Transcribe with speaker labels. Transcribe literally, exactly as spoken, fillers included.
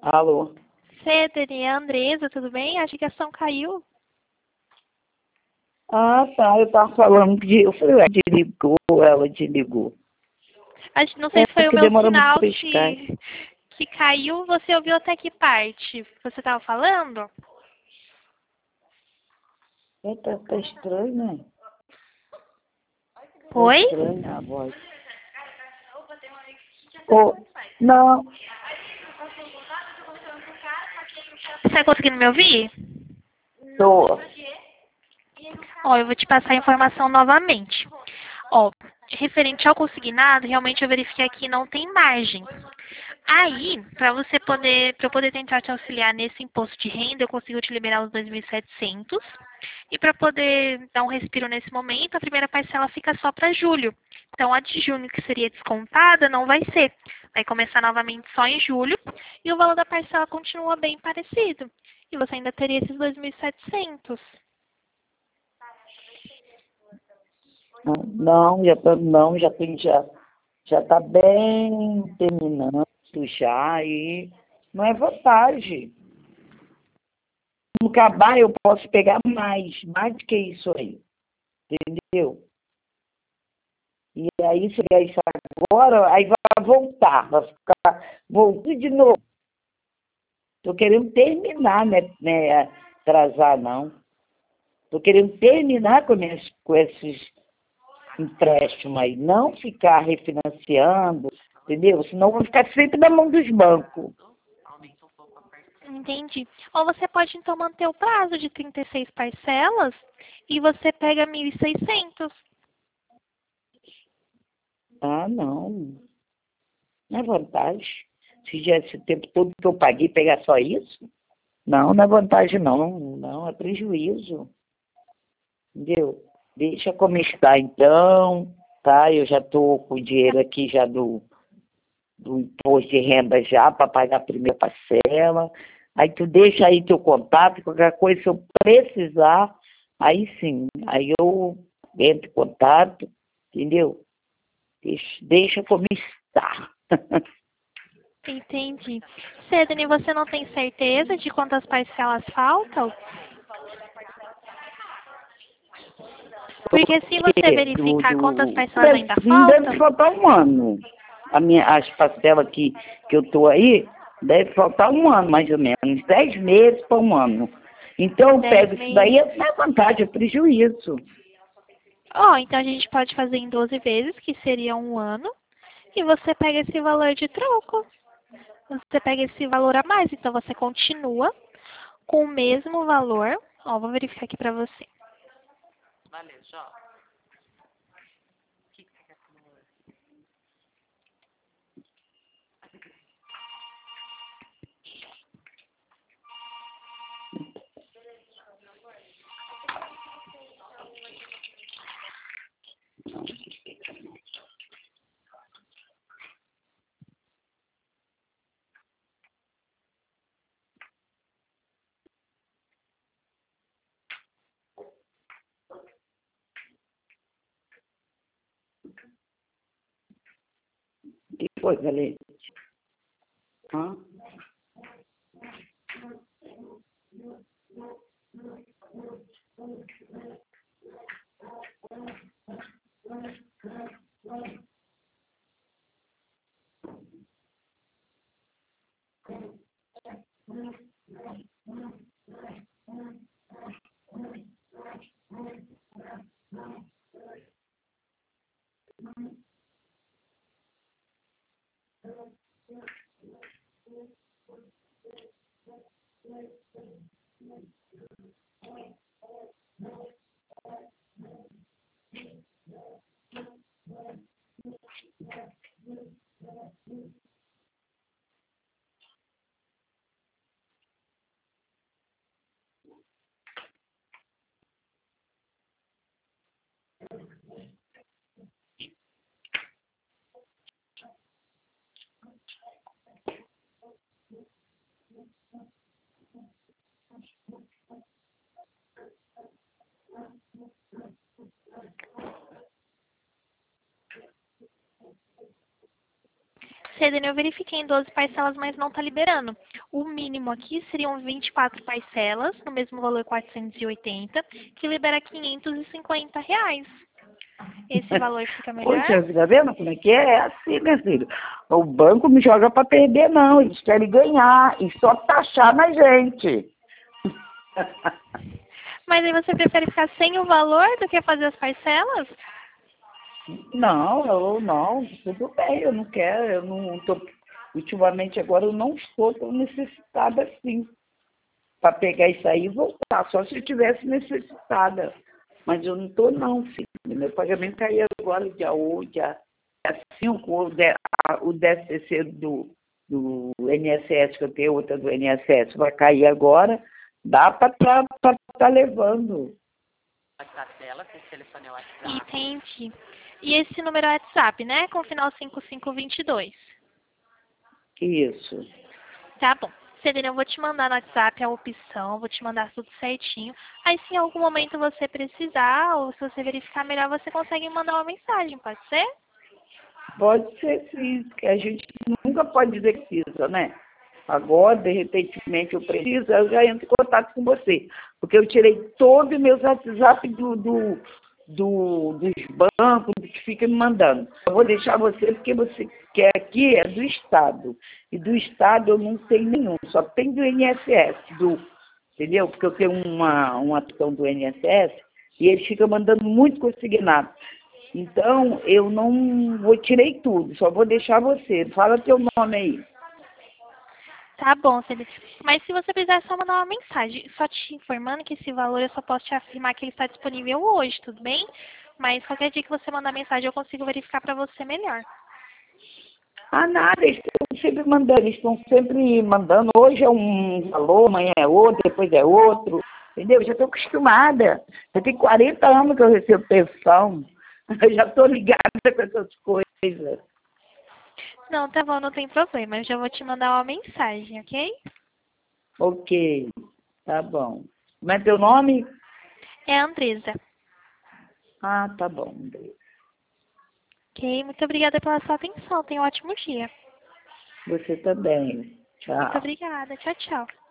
Speaker 1: Alô?
Speaker 2: Cedri, é a Andresa, tudo bem? A ligação caiu.
Speaker 1: Ah, tá. Eu tava falando que eu falei, ela te ligou, ela te ligou.
Speaker 2: Acho, não sei
Speaker 1: É
Speaker 2: se foi o
Speaker 1: porque
Speaker 2: meu
Speaker 1: demora muito
Speaker 2: sinal
Speaker 1: pra pescar.
Speaker 2: que, que caiu. Você ouviu até que parte? Você estava falando?
Speaker 1: É, tá, tá estranho, né? Tá
Speaker 2: Oi?
Speaker 1: estranha a voz. Ô, não,
Speaker 2: Você está conseguindo me ouvir?
Speaker 1: tô.
Speaker 2: Ó, eu vou te passar a informação novamente. Ó, referente ao consignado, realmente eu verifiquei aqui não tem margem. Aí, para você poder, para eu poder tentar te auxiliar nesse imposto de renda, eu consigo te liberar os dois mil e setecentos. E para poder dar um respiro nesse momento, a primeira parcela fica só para julho. Então, a de junho, que seria descontada, não vai ser. Vai começar novamente só em julho e o valor da parcela continua bem parecido. E você ainda teria esses dois mil e setecentos.
Speaker 1: Não, já tá, não, já tem, já, já tá bem terminando já e não é vantagem. No acabar eu posso pegar mais, mais do que isso aí, entendeu? E aí, se pegar isso agora, aí vai voltar, vai ficar voltando de novo. Tô querendo terminar, né, né, atrasar não. Tô querendo terminar com, minhas, com esses empréstimos aí, não ficar refinanciando, entendeu? Senão eu vou ficar sempre na mão dos bancos.
Speaker 2: Entendi. Ou você pode então manter o prazo de trinta e seis parcelas e você pega mil e seiscentos.
Speaker 1: Ah, não, não é vantagem. Se já esse tempo todo que eu paguei pegar só isso, não, não é vantagem não, não, é prejuízo, entendeu? Deixa como está então, tá? Eu já estou com o dinheiro aqui já do, do imposto de renda já para pagar a primeira parcela. Aí tu deixa aí teu contato, qualquer coisa, se eu precisar, aí sim, aí eu entro em contato, entendeu? Deixa, deixa como está.
Speaker 2: Entendi. Cedne, você não tem certeza de quantas parcelas faltam? Porque se você
Speaker 1: Porque do,
Speaker 2: verificar quantas
Speaker 1: do,
Speaker 2: parcelas
Speaker 1: deve,
Speaker 2: ainda
Speaker 1: não deve
Speaker 2: faltam,
Speaker 1: faltar um ano. A minha, as parcelas que, que eu estou aí, deve faltar um ano, mais ou menos. Dez meses para um ano. Então eu
Speaker 2: dez
Speaker 1: pego isso daí,
Speaker 2: meses.
Speaker 1: não é vantagem, é prejuízo.
Speaker 2: Ó, então a gente pode fazer em doze vezes, que seria um ano, e você pega esse valor de troco. Você pega esse valor a mais, então você continua com o mesmo valor. Ó, vou verificar aqui pra você.
Speaker 1: Que foi, Valente? Hã?
Speaker 2: Cedendo, eu verifiquei em doze parcelas, mas não está liberando. O mínimo aqui seriam vinte e quatro parcelas, no mesmo valor quatrocentos e oitenta, que libera quinhentos e cinquenta reais. Esse valor fica melhor?
Speaker 1: Poxa, você tá vendo como é que é? É assim, minha filha. O banco não joga para perder, não. Eles querem ganhar e só taxar na gente.
Speaker 2: Mas aí você prefere ficar sem o valor do que fazer as parcelas?
Speaker 1: Não, eu não, tudo bem, eu não quero, eu não tô, ultimamente agora eu não estou tão necessitada assim, para pegar isso aí e voltar, só se eu tivesse necessitada. Mas eu não estou não, filho. Meu pagamento caiu agora dia oito, dia cinco, o de- a- o décimo terceiro do, do I N S S, que eu tenho outra do I N S S, vai cair agora, dá para estar tá, tá levando.
Speaker 3: WhatsApp dela, esse telefone é o WhatsApp.
Speaker 2: Entendi. E esse número é WhatsApp, né? Com o final cinco cinco dois dois.
Speaker 1: Isso.
Speaker 2: Tá bom. Celina, eu vou te mandar no WhatsApp a opção, vou te mandar tudo certinho. Aí se em algum momento você precisar, ou se você verificar melhor, você consegue me mandar uma mensagem, pode ser?
Speaker 1: Pode ser sim, porque a gente nunca pode dizer que precisa, né? Agora, de repentemente, eu preciso, eu já entro em contato com você. Porque eu tirei todos os meus WhatsApp do, do, do, dos bancos que ficam me mandando. Eu vou deixar você, porque você quer aqui é do Estado. E do Estado eu não tenho nenhum, só tem do I N S S, do, entendeu? Porque eu tenho uma, uma ação do I N S S e eles ficam mandando muito consignado. Então, eu não vou tirei tudo, só vou deixar você. Fala teu nome aí.
Speaker 2: Tá bom, Celina. Mas se você precisar, é só mandar uma mensagem. Só te informando que esse valor eu só posso te afirmar que ele está disponível hoje, tudo bem? Mas qualquer dia que você mandar mensagem, eu consigo verificar para você melhor.
Speaker 1: Ah, nada, eles estão sempre mandando, eles estão sempre mandando. Hoje é um valor, amanhã é outro, depois é outro. Entendeu? Eu já estou acostumada. Já tem quarenta anos que eu recebo pensão. Eu já estou ligada com essas coisas.
Speaker 2: Não, tá bom, não tem problema. Eu já vou te mandar uma mensagem, ok?
Speaker 1: Ok, tá bom. Como é teu nome?
Speaker 2: É a Andresa.
Speaker 1: Ah, tá bom, André.
Speaker 2: Ok, muito obrigada pela sua atenção. Tenha um ótimo dia.
Speaker 1: Você também.
Speaker 2: Muito
Speaker 1: Tchau.
Speaker 2: obrigada. Tchau, tchau.